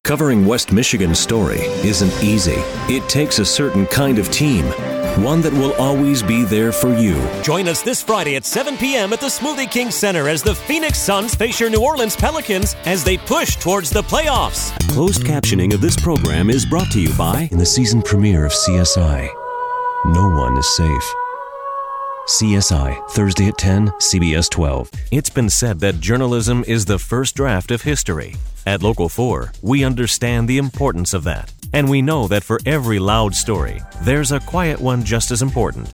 Covering West Michigan's story isn't easy. It takes a certain kind of team, one that will always be there for you. Join us this Friday at 7 p.m. at the Smoothie King Center as the Phoenix Suns face your New Orleans Pelicans as they push towards the playoffs. Closed captioning of this program is brought to you by in the season premiere of CSI. No one is safe. CSI, Thursday at 10, CBS 12. It's been said that journalism is the first draft of history. At Local 4, we understand the importance of that. And we know that for every loud story, there's a quiet one just as important.